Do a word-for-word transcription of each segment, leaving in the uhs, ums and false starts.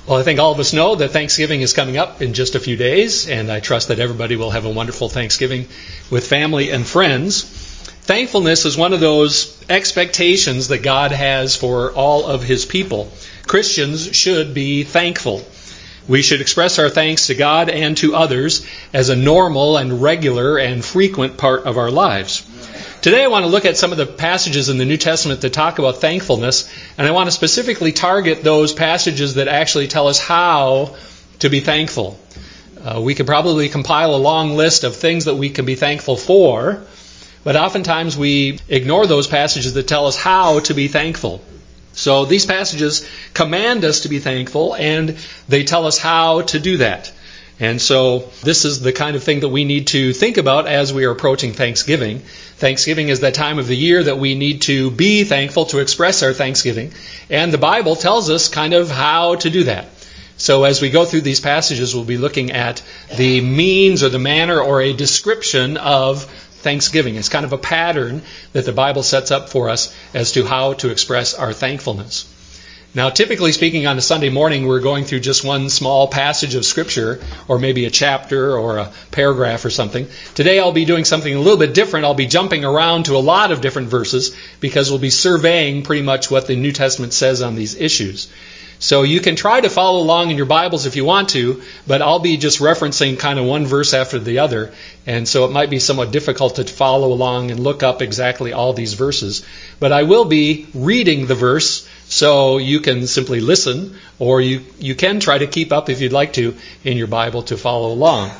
Well, I think all of us know that Thanksgiving is coming up in just a few days, and I trust that everybody will have a wonderful Thanksgiving with family and friends. Thankfulness is one of those expectations that God has for all of His people. Christians should be thankful. We should express our thanks to God and to others as a normal and regular and frequent part of our lives. Today I want to look at some of the passages in the New Testament that talk about thankfulness, and I want to specifically target those passages that actually tell us how to be thankful. Uh, we could probably compile a long list of things that we can be thankful for, but oftentimes we ignore those passages that tell us how to be thankful. So these passages command us to be thankful, and they tell us how to do that. And so this is the kind of thing that we need to think about as we are approaching Thanksgiving. Thanksgiving is that time of the year that we need to be thankful, to express our thanksgiving. And the Bible tells us kind of how to do that. So as we go through these passages, we'll be looking at the means or the manner or a description of thanksgiving. It's kind of a pattern that the Bible sets up for us as to how to express our thankfulness. Now, typically speaking, on a Sunday morning, we're going through just one small passage of Scripture, or maybe a chapter or a paragraph or something. Today I'll be doing something a little bit different. I'll be jumping around to a lot of different verses because we'll be surveying pretty much what the New Testament says on these issues. So you can try to follow along in your Bibles if you want to, but I'll be just referencing kind of one verse after the other, and so it might be somewhat difficult to follow along and look up exactly all these verses. But I will be reading the verse, so you can simply listen, or you, you can try to keep up if you'd like to in your Bible to follow along.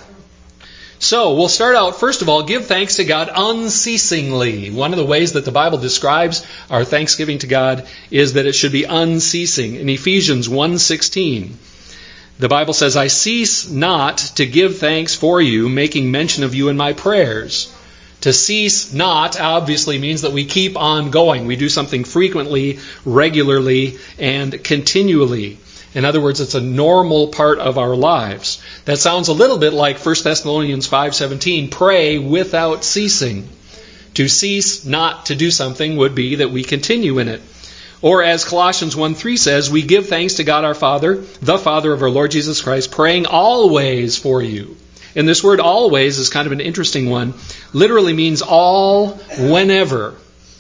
So we'll start out, first of all, give thanks to God unceasingly. One of the ways that the Bible describes our thanksgiving to God is that it should be unceasing. In Ephesians one sixteen, the Bible says, I cease not to give thanks for you, making mention of you in my prayers. To cease not obviously means that we keep on going. We do something frequently, regularly, and continually. In other words, it's a normal part of our lives. That sounds a little bit like First Thessalonians five seventeen, pray without ceasing. To cease not to do something would be that we continue in it. Or as Colossians one three says, we give thanks to God our Father, the Father of our Lord Jesus Christ, praying always for you. And this word always is kind of an interesting one. Literally means all, whenever.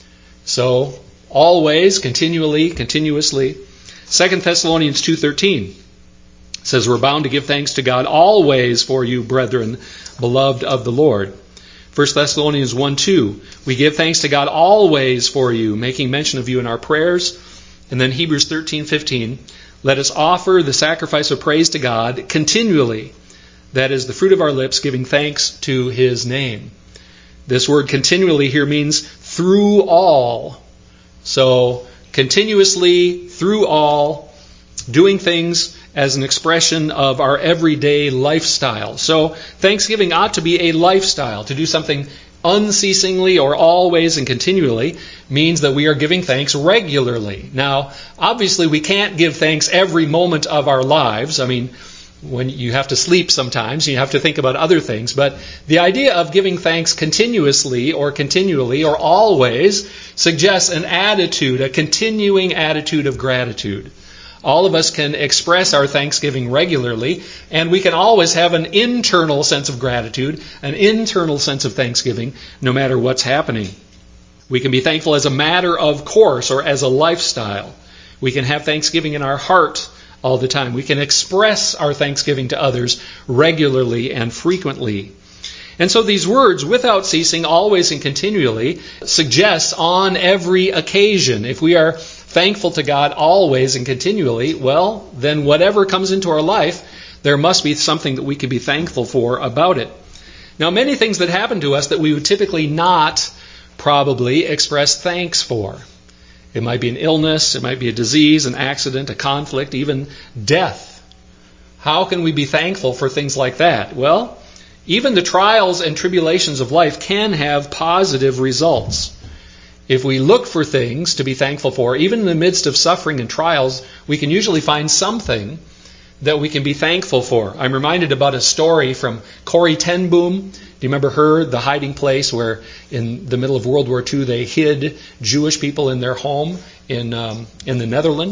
So, always, continually, continuously. Second Thessalonians two thirteen says we're bound to give thanks to God always for you, brethren, beloved of the Lord. First Thessalonians one two, we give thanks to God always for you, making mention of you in our prayers. And then Hebrews thirteen fifteen, let us offer the sacrifice of praise to God continually. That is the fruit of our lips, giving thanks to His name. This word continually here means through all. So, continuously, through all, doing things as an expression of our everyday lifestyle. So, thanksgiving ought to be a lifestyle. To do something unceasingly or always and continually means that we are giving thanks regularly. Now, obviously, we can't give thanks every moment of our lives. I mean, when you have to sleep sometimes, you have to think about other things. But the idea of giving thanks continuously or continually or always suggests an attitude, a continuing attitude of gratitude. All of us can express our thanksgiving regularly, and we can always have an internal sense of gratitude, an internal sense of thanksgiving, no matter what's happening. We can be thankful as a matter of course or as a lifestyle. We can have thanksgiving in our heart all the time. We can express our thanksgiving to others regularly and frequently. And so these words, without ceasing, always and continually, suggest on every occasion. If we are thankful to God always and continually, well, then whatever comes into our life, there must be something that we can be thankful for about it. Now, many things that happen to us that we would typically not probably express thanks for. It might be an illness, it might be a disease, an accident, a conflict, even death. How can we be thankful for things like that? Well, even the trials and tribulations of life can have positive results. If we look for things to be thankful for, even in the midst of suffering and trials, we can usually find something that we can be thankful for. I'm reminded about a story from Corrie ten Boom. Do you remember her, the hiding place where in the middle of World War Two they hid Jewish people in their home in um, in the Netherlands?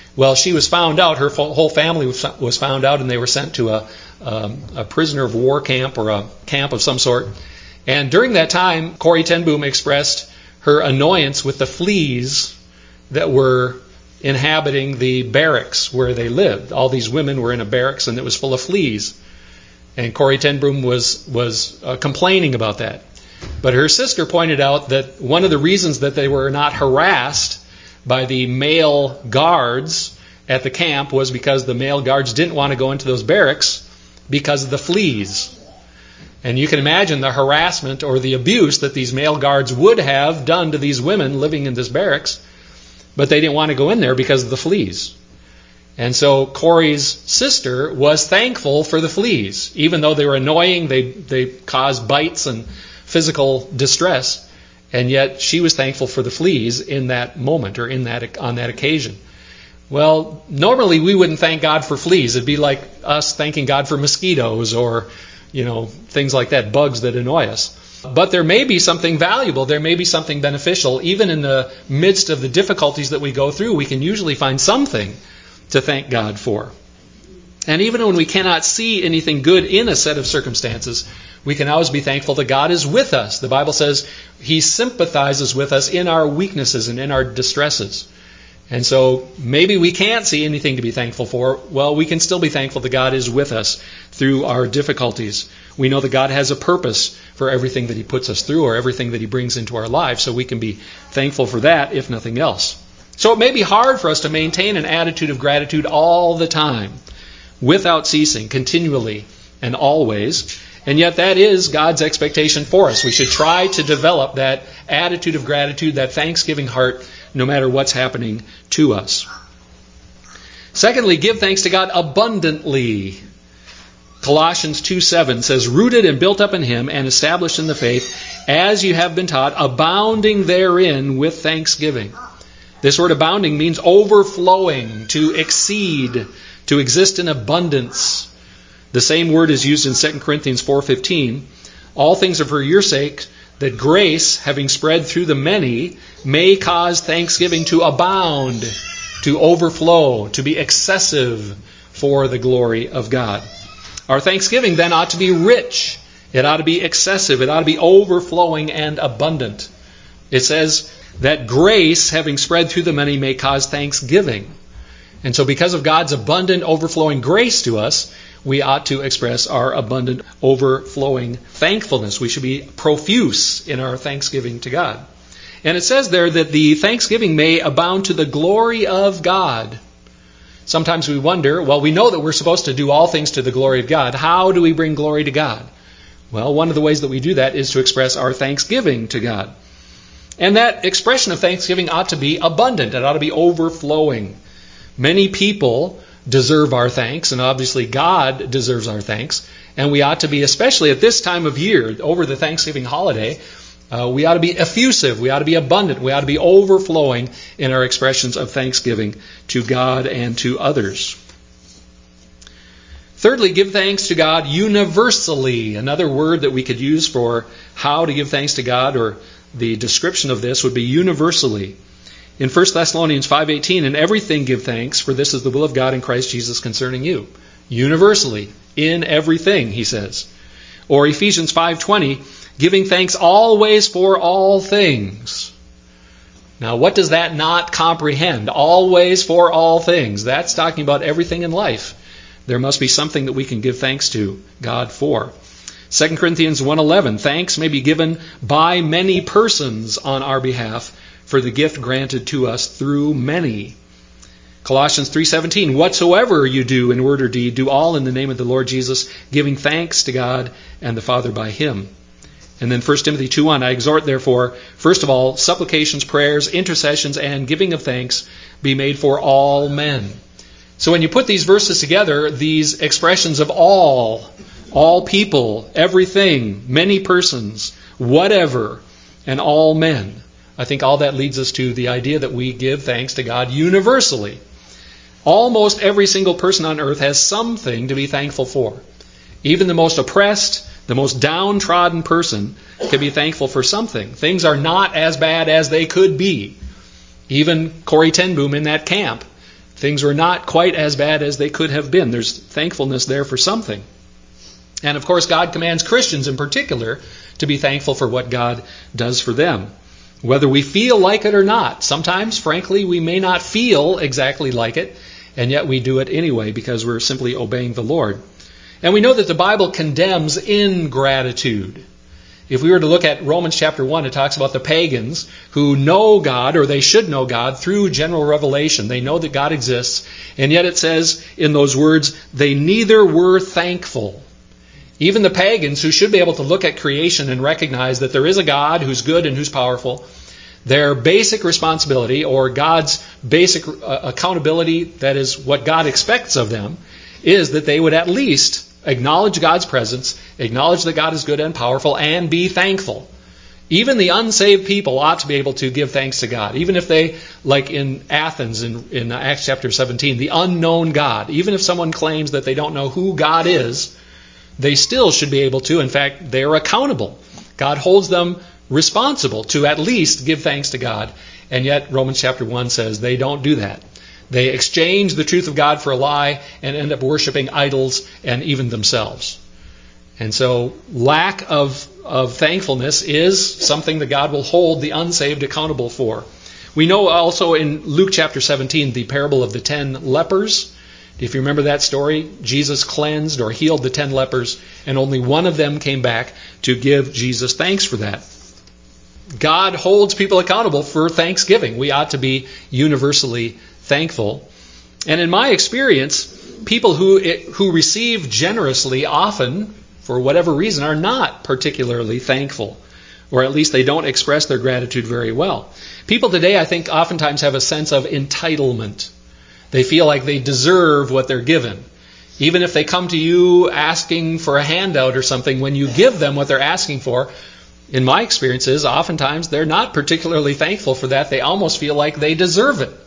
Well, she was found out, her whole family was found out, and they were sent to a, um, a prisoner of war camp or a camp of some sort. And during that time, Corrie ten Boom expressed her annoyance with the fleas that were inhabiting the barracks where they lived. All these women were in a barracks, and it was full of fleas. And Corrie ten Boom was, was uh, complaining about that. But her sister pointed out that one of the reasons that they were not harassed by the male guards at the camp was because the male guards didn't want to go into those barracks because of the fleas. And you can imagine the harassment or the abuse that these male guards would have done to these women living in this barracks, but they didn't want to go in there because of the fleas. And so Corrie's sister was thankful for the fleas. Even though they were annoying, they, they caused bites and physical distress, and yet she was thankful for the fleas in that moment or in that on that occasion. Well, normally we wouldn't thank God for fleas. It'd be like us thanking God for mosquitoes or, you know, things like that, bugs that annoy us. But there may be something valuable, there may be something beneficial. Even in the midst of the difficulties that we go through, we can usually find something to thank God for. And even when we cannot see anything good in a set of circumstances, we can always be thankful that God is with us. The Bible says He sympathizes with us in our weaknesses and in our distresses. And so maybe we can't see anything to be thankful for. Well, we can still be thankful that God is with us through our difficulties. We know that God has a purpose for everything that He puts us through or everything that He brings into our lives. So we can be thankful for that, if nothing else. So it may be hard for us to maintain an attitude of gratitude all the time, without ceasing, continually and always. And yet that is God's expectation for us. We should try to develop that attitude of gratitude, that thanksgiving heart, no matter what's happening to us. Secondly, give thanks to God abundantly. Colossians two seven says, rooted and built up in Him and established in the faith, as you have been taught, abounding therein with thanksgiving. This word abounding means overflowing, to exceed, to exist in abundance. The same word is used in Second Corinthians four fifteen. All things are for your sake, that grace, having spread through the many, may cause thanksgiving to abound, to overflow, to be excessive for the glory of God. Our thanksgiving then ought to be rich. It ought to be excessive. It ought to be overflowing and abundant. It says that grace, having spread through the many, may cause thanksgiving. And so because of God's abundant, overflowing grace to us, we ought to express our abundant, overflowing thankfulness. We should be profuse in our thanksgiving to God. And it says there that the thanksgiving may abound to the glory of God. Sometimes we wonder, well, we know that we're supposed to do all things to the glory of God. How do we bring glory to God? Well, one of the ways that we do that is to express our thanksgiving to God. And that expression of thanksgiving ought to be abundant. It ought to be overflowing. Many people deserve our thanks, and obviously God deserves our thanks. And we ought to be, especially at this time of year, over the Thanksgiving holiday, uh, we ought to be effusive, we ought to be abundant, we ought to be overflowing in our expressions of thanksgiving to God and to others. Thirdly, give thanks to God universally. Another word that we could use for how to give thanks to God, or the description of this, would be universally. In First Thessalonians five eighteen, in everything give thanks, for this is the will of God in Christ Jesus concerning you. Universally, in everything, he says. Or Ephesians five twenty, giving thanks always for all things. Now, what does that not comprehend? Always for all things. That's talking about everything in life. There must be something that we can give thanks to God for. Second Corinthians one eleven, thanks may be given by many persons on our behalf, for the gift granted to us through many. Colossians three seventeen, whatsoever you do in word or deed, do all in the name of the Lord Jesus, giving thanks to God and the Father by Him. And then First Timothy two one, I exhort therefore, first of all, supplications, prayers, intercessions, and giving of thanks be made for all men. So when you put these verses together, these expressions of all, all people, everything, many persons, whatever, and all men, I think all that leads us to the idea that we give thanks to God universally. Almost every single person on earth has something to be thankful for. Even the most oppressed, the most downtrodden person can be thankful for something. Things are not as bad as they could be. Even Corrie ten Boom in that camp Things were not quite as bad as they could have been. There's thankfulness there for something. And of course, God commands Christians in particular to be thankful for what God does for them, whether we feel like it or not. Sometimes, frankly, we may not feel exactly like it, and yet we do it anyway because we're simply obeying the Lord. And we know that the Bible condemns ingratitude. If we were to look at Romans chapter one, it talks about the pagans who know God, or they should know God, through general revelation. They know that God exists, and yet it says in those words, they neither were thankful. Even the pagans who should be able to look at creation and recognize that there is a God who's good and who's powerful, their basic responsibility, or God's basic uh, accountability, that is what God expects of them, is that they would at least acknowledge God's presence, acknowledge that God is good and powerful, and be thankful. Even the unsaved people ought to be able to give thanks to God. Even if they, like in Athens in, in Acts chapter seventeen, the unknown God, even if someone claims that they don't know who God is, they still should be able to. In fact, they are accountable. God holds them responsible to at least give thanks to God. And yet Romans chapter one says they don't do that. They exchange the truth of God for a lie and end up worshiping idols and even themselves. And so lack of, of thankfulness is something that God will hold the unsaved accountable for. We know also in Luke chapter seventeen, the parable of the ten lepers. If you remember that story, Jesus cleansed or healed the ten lepers, and only one of them came back to give Jesus thanks for that. God holds people accountable for thanksgiving. We ought to be universally thankful. And in my experience, people who who receive generously often, for whatever reason, are not particularly thankful, or at least they don't express their gratitude very well. People today, I think, oftentimes have a sense of entitlement. They feel like they deserve what they're given. Even if they come to you asking for a handout or something, when you give them what they're asking for, in my experiences, oftentimes they're not particularly thankful for that. They almost feel like they deserve it.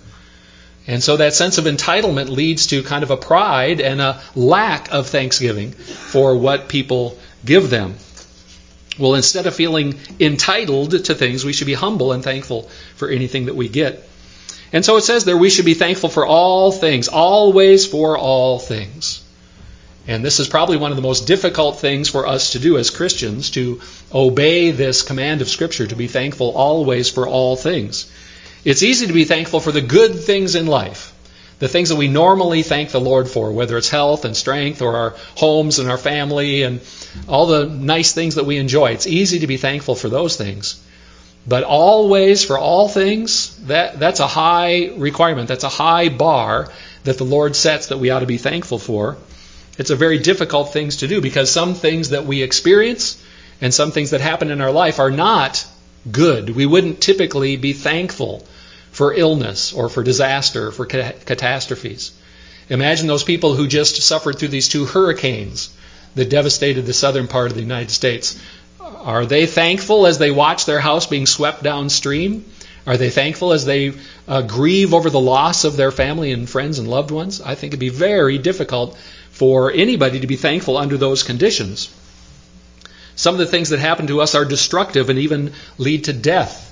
And so that sense of entitlement leads to kind of a pride and a lack of thanksgiving for what people give them. Well, instead of feeling entitled to things, we should be humble and thankful for anything that we get. And so it says there we should be thankful for all things, always for all things. And this is probably one of the most difficult things for us to do as Christians, to obey this command of Scripture, to be thankful always for all things. It's easy to be thankful for the good things in life, the things that we normally thank the Lord for, whether it's health and strength or our homes and our family and all the nice things that we enjoy. It's easy to be thankful for those things. But always for all things, that, that's a high requirement. That's a high bar that the Lord sets that we ought to be thankful for. It's a very difficult thing to do because some things that we experience and some things that happen in our life are not good. We wouldn't typically be thankful for illness or for disaster, for ca- catastrophes. Imagine those people who just suffered through these two hurricanes that devastated the southern part of the United States. Are they thankful as they watch their house being swept downstream? Are they thankful as they uh, grieve over the loss of their family and friends and loved ones? I think it'd be very difficult for anybody to be thankful under those conditions. Some of the things that happen to us are destructive and even lead to death.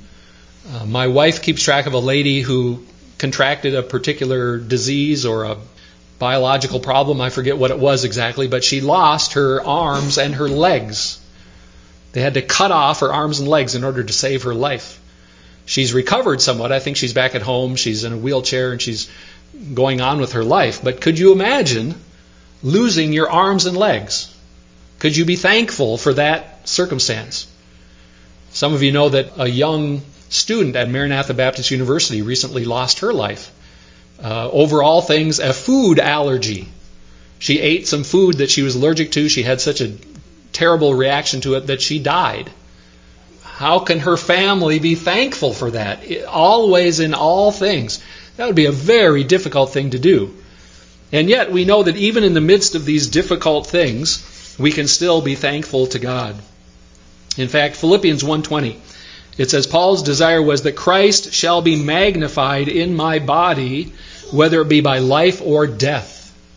Uh, my wife keeps track of a lady who contracted a particular disease or a biological problem. I forget what it was exactly, but she lost her arms and her legs. They had to cut off her arms and legs in order to save her life. She's recovered somewhat. I think she's back at home. She's in a wheelchair and she's going on with her life. But could you imagine losing your arms and legs? Could you be thankful for that circumstance? Some of you know that a young student at Maranatha Baptist University recently lost her life. Uh, over all things, a food allergy. She ate some food that she was allergic to. She had such a terrible reaction to it that she died. How can her family be thankful for that? It, always in all things. That would be a very difficult thing to do. And yet we know that even in the midst of these difficult things, we can still be thankful to God. In fact, Philippians one twenty, it says, Paul's desire was that Christ shall be magnified in my body, whether it be by life or death.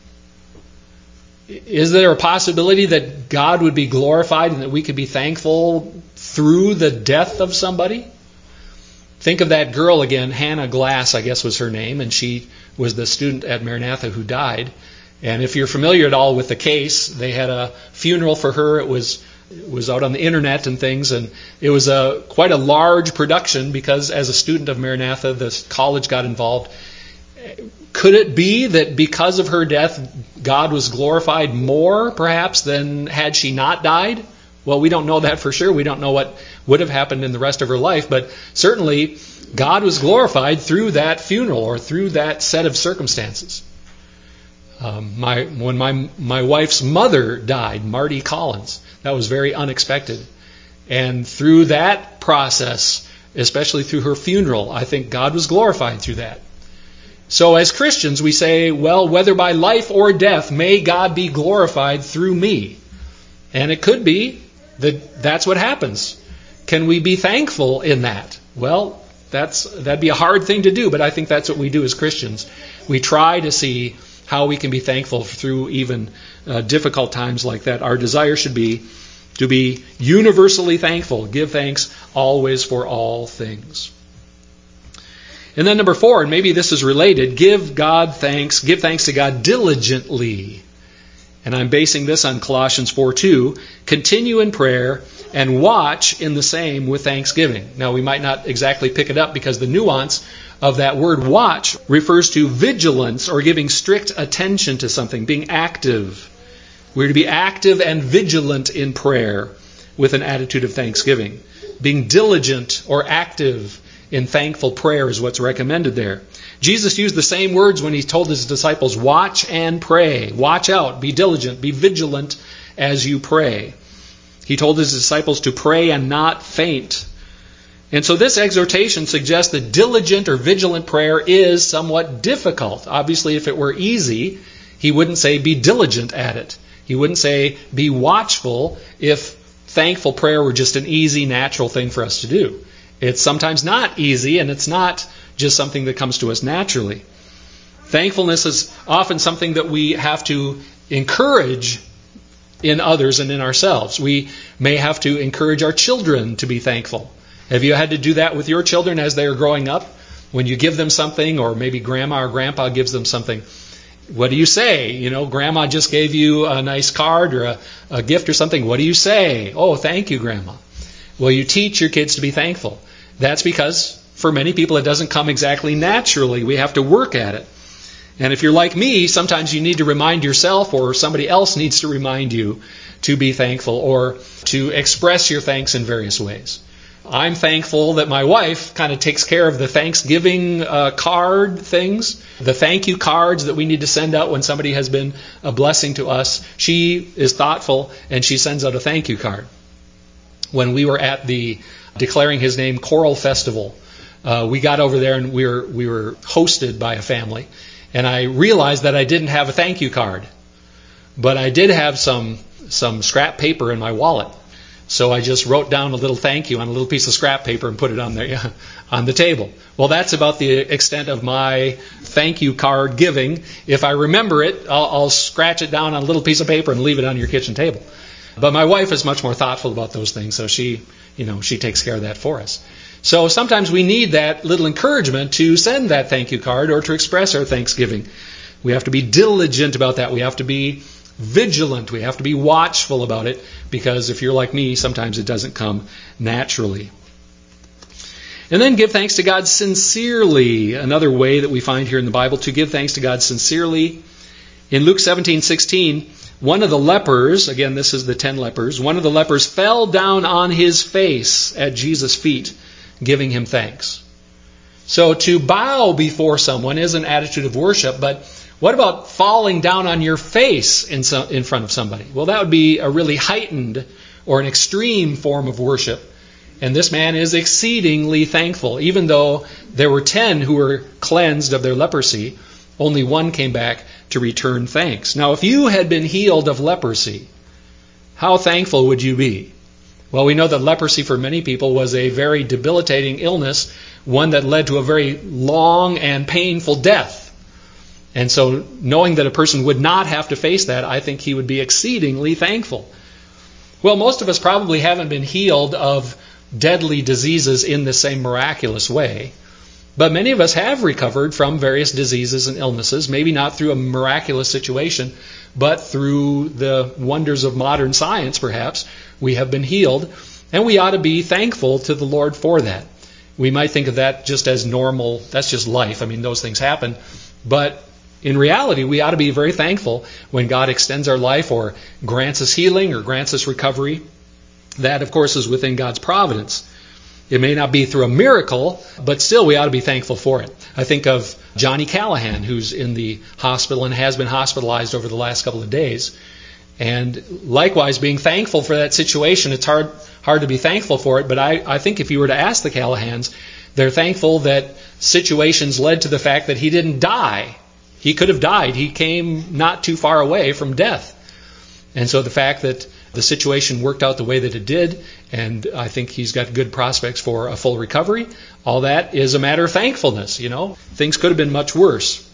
Is there a possibility that God would be glorified and that we could be thankful through the death of somebody? Think of that girl again, Hannah Glass, I guess was her name, and she was the student at Maranatha who died. And if you're familiar at all with the case, they had a funeral for her. It was it was out on the internet and things, and it was a quite a large production because as a student of Maranatha, the college got involved. Could it be that because of her death, God was glorified more, perhaps, than had she not died? Well, we don't know that for sure. We don't know what would have happened in the rest of her life, but certainly God was glorified through that funeral or through that set of circumstances. Um, my when my my wife's mother died, Marty Collins, that was very unexpected, and through that process, especially through her funeral, I think God was glorified through that. So as Christians, we say, well, whether by life or death, may God be glorified through me. And it could be that that's what happens. Can we be thankful in that? Well, that's that'd be a hard thing to do, but I think that's what we do as Christians. We try to see how we can be thankful through even uh, difficult times like that. Our desire should be to be universally thankful. Give thanks always for all things. And then number four, and maybe this is related, give God thanks, give thanks to God diligently. And I'm basing this on Colossians four two. Continue in prayer and watch in the same with thanksgiving. Now we might not exactly pick it up because the nuance of that word watch refers to vigilance or giving strict attention to something, being active. We're to be active and vigilant in prayer with an attitude of thanksgiving. Being diligent or active in thankful prayer is what's recommended there. Jesus used the same words when he told his disciples, watch and pray. Watch out, be diligent, be vigilant as you pray. He told his disciples to pray and not faint. And so this exhortation suggests that diligent or vigilant prayer is somewhat difficult. Obviously, if it were easy, he wouldn't say be diligent at it. He wouldn't say be watchful if thankful prayer were just an easy, natural thing for us to do. It's sometimes not easy, and it's not just something that comes to us naturally. Thankfulness is often something that we have to encourage in others and in ourselves. We may have to encourage our children to be thankful. Have you had to do that with your children as they are growing up? When you give them something, or maybe grandma or grandpa gives them something, what do you say? You know, grandma just gave you a nice card or a, a gift or something. What do you say? Oh, thank you, grandma. Well, you teach your kids to be thankful. That's because for many people it doesn't come exactly naturally. We have to work at it. And if you're like me, sometimes you need to remind yourself or somebody else needs to remind you to be thankful or to express your thanks in various ways. I'm thankful that my wife kind of takes care of the Thanksgiving uh, card things, the thank you cards that we need to send out when somebody has been a blessing to us. She is thoughtful and she sends out a thank you card. When we were at the Declaring His Name Choral Festival, uh, we got over there and we were we were hosted by a family. And I realized that I didn't have a thank you card, but I did have some some scrap paper in my wallet. So I just wrote down a little thank you on a little piece of scrap paper and put it on the on the table. Well, that's about the extent of my thank you card giving. If I remember it, I'll, I'll scratch it down on a little piece of paper and leave it on your kitchen table. But my wife is much more thoughtful about those things, so she, you know, she takes care of that for us. So sometimes we need that little encouragement to send that thank you card or to express our thanksgiving. We have to be diligent about that. We have to be vigilant. We have to be watchful about it, because if you're like me, sometimes it doesn't come naturally. And then give thanks to God sincerely. Another way that we find here in the Bible to give thanks to God sincerely. In Luke seventeen sixteen, one of the lepers, again this is the ten lepers, one of the lepers fell down on his face at Jesus' feet, giving him thanks. So to bow before someone is an attitude of worship, but what about falling down on your face in, some, in front of somebody? Well, that would be a really heightened or an extreme form of worship. And this man is exceedingly thankful. Even though there were ten who were cleansed of their leprosy, only one came back to return thanks. Now, if you had been healed of leprosy, how thankful would you be? Well, we know that leprosy for many people was a very debilitating illness, one that led to a very long and painful death. And so knowing that a person would not have to face that, I think he would be exceedingly thankful. Well, most of us probably haven't been healed of deadly diseases in the same miraculous way. But many of us have recovered from various diseases and illnesses, maybe not through a miraculous situation, but through the wonders of modern science, perhaps. We have been healed, and we ought to be thankful to the Lord for that. We might think of that just as normal. That's just life. I mean, those things happen. But in reality, we ought to be very thankful when God extends our life or grants us healing or grants us recovery. That, of course, is within God's providence. It may not be through a miracle, but still we ought to be thankful for it. I think of Johnny Callahan, who's in the hospital and has been hospitalized over the last couple of days. And likewise, being thankful for that situation, it's hard hard to be thankful for it, but I, I think if you were to ask the Callahans, they're thankful that situations led to the fact that he didn't die. He could have died. He came not too far away from death. And so the fact that the situation worked out the way that it did, and I think he's got good prospects for a full recovery, all that is a matter of thankfulness, you know. Things could have been much worse.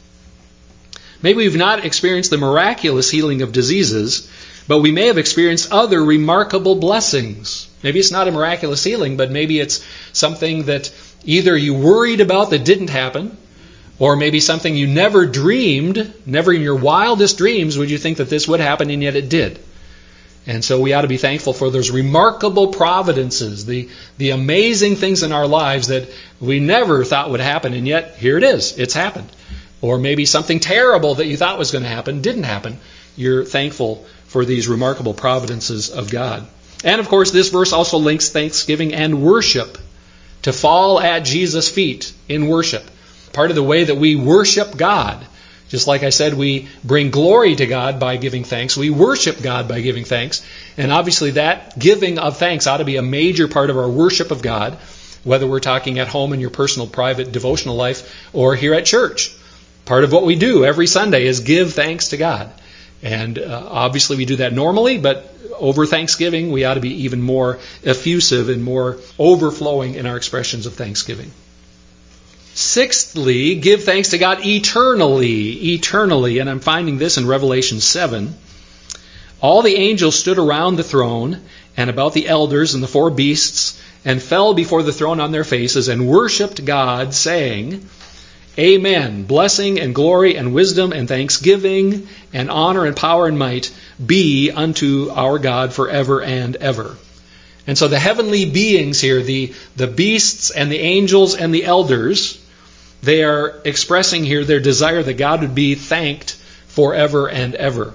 Maybe we've not experienced the miraculous healing of diseases, but we may have experienced other remarkable blessings. Maybe it's not a miraculous healing, but maybe it's something that either you worried about that didn't happen, or maybe something you never dreamed, never in your wildest dreams would you think that this would happen, and yet it did. And so we ought to be thankful for those remarkable providences, the, the amazing things in our lives that we never thought would happen, and yet here it is. It's happened. Or maybe something terrible that you thought was going to happen didn't happen. You're thankful for these remarkable providences of God. And of course, this verse also links thanksgiving and worship, to fall at Jesus' feet in worship. Part of the way that we worship God, just like I said, we bring glory to God by giving thanks. We worship God by giving thanks. And obviously that giving of thanks ought to be a major part of our worship of God, whether we're talking at home in your personal, private, devotional life or here at church. Part of what we do every Sunday is give thanks to God. And uh, obviously we do that normally, but over Thanksgiving we ought to be even more effusive and more overflowing in our expressions of thanksgiving. Sixthly, give thanks to God eternally, eternally. And I'm finding this in Revelation seven. All the angels stood around the throne and about the elders and the four beasts and fell before the throne on their faces and worshipped God, saying, Amen. Blessing and glory and wisdom and thanksgiving and honor and power and might be unto our God forever and ever. And so the heavenly beings here, the, the beasts and the angels and the elders, they are expressing here their desire that God would be thanked forever and ever.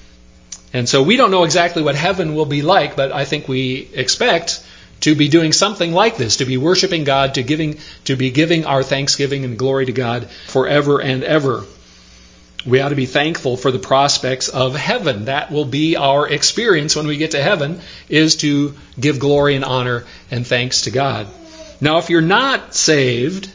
And so we don't know exactly what heaven will be like, but I think we expect to be doing something like this, to be worshiping God, to giving, to be giving our thanksgiving and glory to God forever and ever. We ought to be thankful for the prospects of heaven. That will be our experience when we get to heaven, is to give glory and honor and thanks to God. Now, if you're not saved,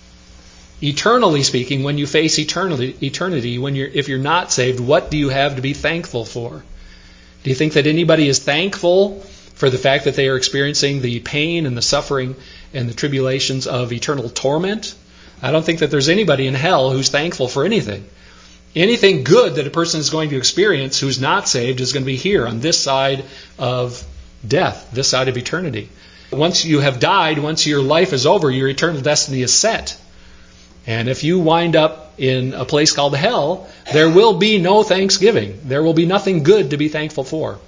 eternally speaking, when you face eternity, eternity, when you're if you're not saved, what do you have to be thankful for? Do you think that anybody is thankful for the fact that they are experiencing the pain and the suffering and the tribulations of eternal torment? I don't think that there's anybody in hell who's thankful for anything. Anything good that a person is going to experience who's not saved is going to be here on this side of death, this side of eternity. Once you have died, once your life is over, your eternal destiny is set. And if you wind up in a place called hell, there will be no thanksgiving. There will be nothing good to be thankful for.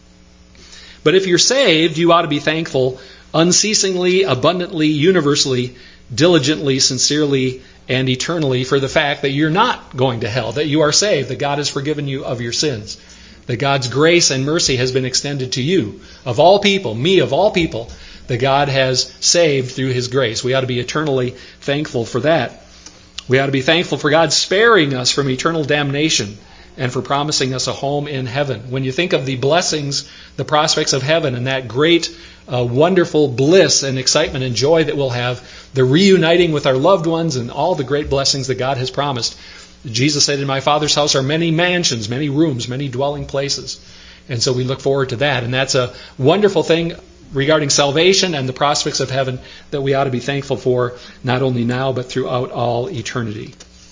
But if you're saved, you ought to be thankful unceasingly, abundantly, universally, diligently, sincerely, and eternally for the fact that you're not going to hell, that you are saved, that God has forgiven you of your sins, that God's grace and mercy has been extended to you. Of all people, me of all people, that God has saved through His grace. We ought to be eternally thankful for that. We ought to be thankful for God sparing us from eternal damnation and for promising us a home in heaven. When you think of the blessings, the prospects of heaven, and that great, uh, wonderful bliss and excitement and joy that we'll have, the reuniting with our loved ones and all the great blessings that God has promised. Jesus said, in my Father's house are many mansions, many rooms, many dwelling places. And so we look forward to that. And that's a wonderful thing regarding salvation and the prospects of heaven that we ought to be thankful for, not only now, but throughout all eternity.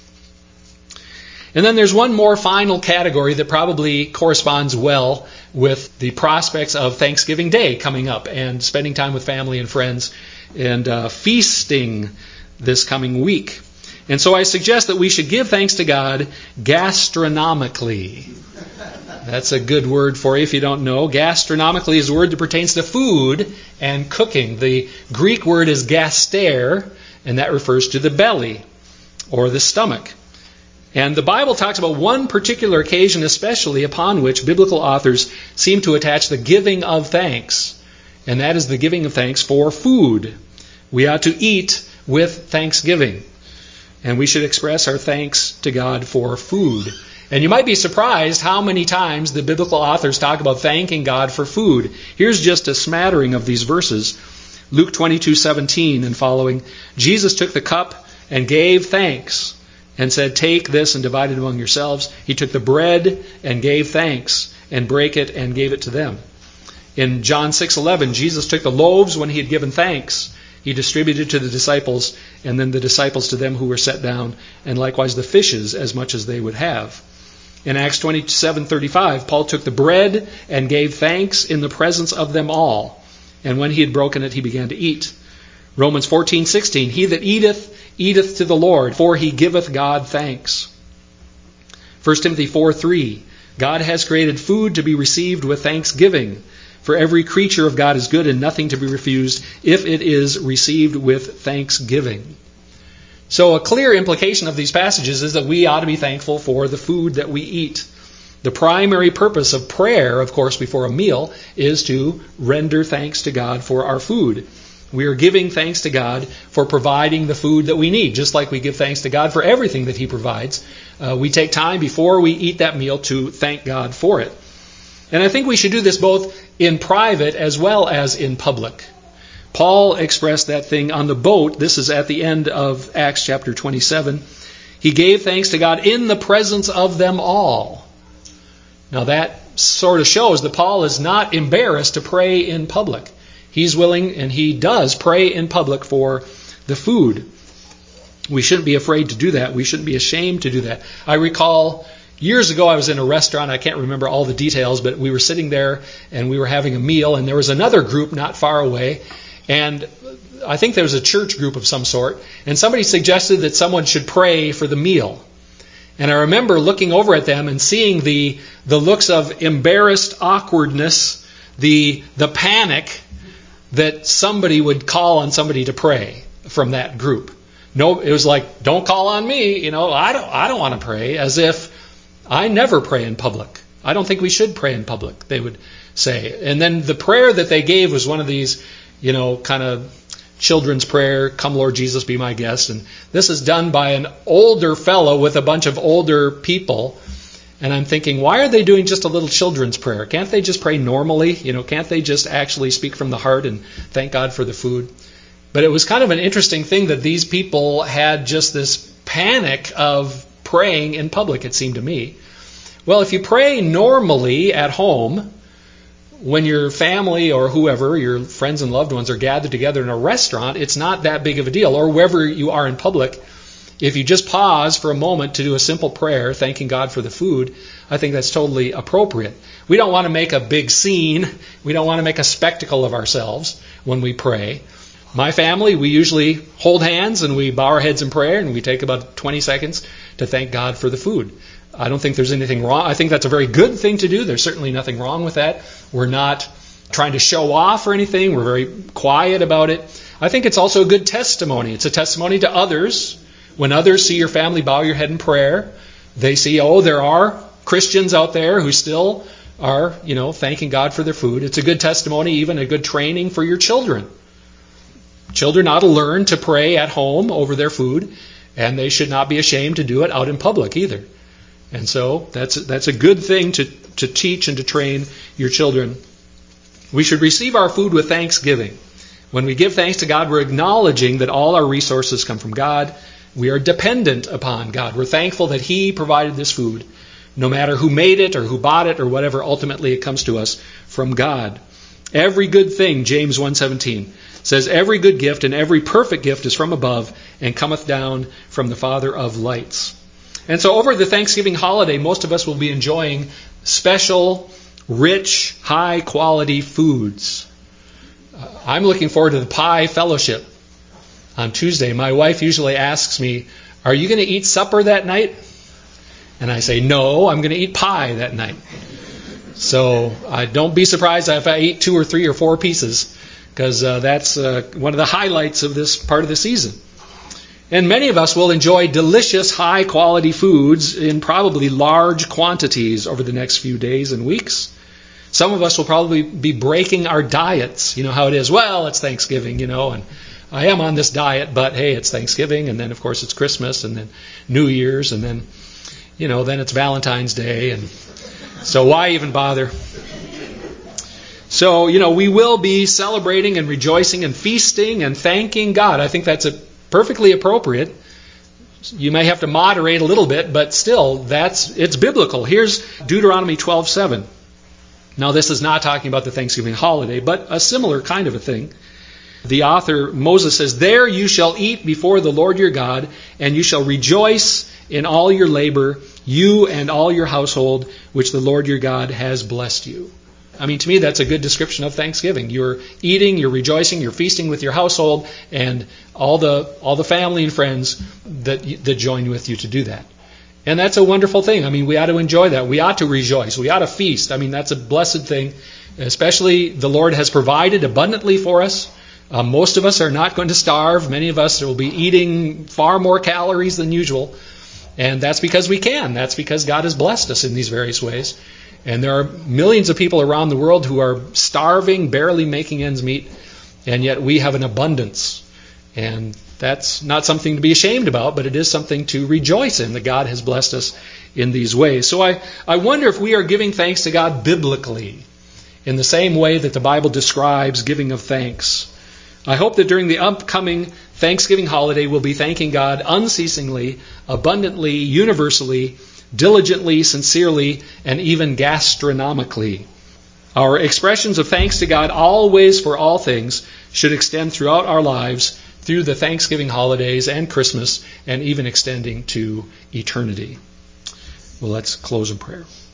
And then there's one more final category that probably corresponds well with the prospects of Thanksgiving Day coming up and spending time with family and friends and uh, feasting. this coming week. And so I suggest that we should give thanks to God gastronomically. That's a good word for you if you don't know. Gastronomically is a word that pertains to food and cooking. The Greek word is gaster, and that refers to the belly or the stomach. And the Bible talks about one particular occasion especially upon which biblical authors seem to attach the giving of thanks, and that is the giving of thanks for food. We ought to eat with thanksgiving, and we should express our thanks to God for food. And you might be surprised how many times the biblical authors talk about thanking God for food. Here's just a smattering of these verses. Luke twenty-two seventeen and following. Jesus took the cup and gave thanks and said, "Take this and divide it among yourselves." He took the bread and gave thanks and brake it and gave it to them. In John six eleven, Jesus took the loaves when he had given thanks. He distributed to the disciples, and then the disciples to them who were set down, and likewise the fishes as much as they would have. In Acts twenty-seven thirty-five, Paul took the bread and gave thanks in the presence of them all. And when he had broken it, he began to eat. Romans fourteen sixteen, "He that eateth, eateth to the Lord, for he giveth God thanks." First Timothy four three, "God has created food to be received with thanksgiving. For every creature of God is good and nothing to be refused if it is received with thanksgiving." So a clear implication of these passages is that we ought to be thankful for the food that we eat. The primary purpose of prayer, of course, before a meal is to render thanks to God for our food. We are giving thanks to God for providing the food that we need, just like we give thanks to God for everything that He provides. Uh, we take time before we eat that meal to thank God for it. And I think we should do this both in private as well as in public. Paul expressed that thing on the boat. This is at the end of Acts chapter twenty-seven. He gave thanks to God in the presence of them all. Now that sort of shows that Paul is not embarrassed to pray in public. He's willing, and he does pray in public for the food. We shouldn't be afraid to do that. We shouldn't be ashamed to do that. I recall years ago I was in a restaurant. I can't remember all the details, but we were sitting there and we were having a meal, and there was another group not far away. And I think there was a church group of some sort, and somebody suggested that someone should pray for the meal. And I remember looking over at them and seeing the the looks of embarrassed awkwardness, the the panic that somebody would call on somebody to pray from that group. No, it was like, don't call on me, you know, I don't I don't want to pray, as if I never pray in public. I don't think we should pray in public, they would say. And then the prayer that they gave was one of these, you know, kind of children's prayer, "Come Lord Jesus, be my guest." And this is done by an older fellow with a bunch of older people. And I'm thinking, why are they doing just a little children's prayer? Can't they just pray normally? You know, can't they just actually speak from the heart and thank God for the food? But it was kind of an interesting thing that these people had just this panic of praying in public, it seemed to me. Well, if you pray normally at home, when your family or whoever, your friends and loved ones, are gathered together in a restaurant, it's not that big of a deal. Or wherever you are in public, if you just pause for a moment to do a simple prayer, thanking God for the food, I think that's totally appropriate. We don't want to make a big scene. We don't want to make a spectacle of ourselves when we pray. My family, we usually hold hands and we bow our heads in prayer, and we take about twenty seconds to thank God for the food. I don't think there's anything wrong. I think that's a very good thing to do. There's certainly nothing wrong with that. We're not trying to show off or anything. We're very quiet about it. I think it's also a good testimony. It's a testimony to others. When others see your family bow your head in prayer, they see, oh, there are Christians out there who still are, you know, thanking God for their food. It's a good testimony, even a good training for your children. Children ought to learn to pray at home over their food, and they should not be ashamed to do it out in public either. And so that's that's a good thing to, to teach and to train your children. We should receive our food with thanksgiving. When we give thanks to God, we're acknowledging that all our resources come from God. We are dependent upon God. We're thankful that He provided this food. No matter who made it or who bought it or whatever, ultimately it comes to us from God. Every good thing, James one seventeen, says, every good gift and every perfect gift is from above and cometh down from the Father of lights. And so over the Thanksgiving holiday, most of us will be enjoying special, rich, high-quality foods. Uh, I'm looking forward to the pie fellowship. on Tuesday, my wife usually asks me, "Are you going to eat supper that night?" And I say, "No, I'm going to eat pie that night." So uh, don't be surprised if I eat two or three or four pieces, because uh, that's uh, one of the highlights of this part of the season. And many of us will enjoy delicious, high-quality foods in probably large quantities over the next few days and weeks. Some of us will probably be breaking our diets. You know how it is. Well, it's Thanksgiving, you know, and I am on this diet, but hey, it's Thanksgiving, and then, of course, it's Christmas, and then New Year's, and then, you know, then it's Valentine's Day, and so why even bother? So, you know, we will be celebrating and rejoicing and feasting and thanking God. I think that's a perfectly appropriate. You may have to moderate a little bit, but still, that's it's biblical. Here's Deuteronomy twelve seven. Now, this is not talking about the Thanksgiving holiday, but a similar kind of a thing. The author, Moses, says, "There you shall eat before the Lord your God, and you shall rejoice in all your labor, you and all your household, which the Lord your God has blessed you." I mean, to me, that's a good description of Thanksgiving. You're eating, you're rejoicing, you're feasting with your household, and all the all the family and friends that that join with you to do that. And that's a wonderful thing. I mean, we ought to enjoy that. We ought to rejoice. We ought to feast. I mean, that's a blessed thing. Especially the Lord has provided abundantly for us. Uh, most of us are not going to starve. Many of us will be eating far more calories than usual. And that's because we can. That's because God has blessed us in these various ways. And there are millions of people around the world who are starving, barely making ends meet, and yet we have an abundance. And that's not something to be ashamed about, but it is something to rejoice in, that God has blessed us in these ways. So I, I wonder if we are giving thanks to God biblically, in the same way that the Bible describes giving of thanks. I hope that during the upcoming Thanksgiving holiday, we'll be thanking God unceasingly, abundantly, universally, diligently, sincerely, and even gastronomically. Our expressions of thanks to God always for all things should extend throughout our lives, through the Thanksgiving holidays and Christmas, and even extending to eternity. Well, let's close in prayer.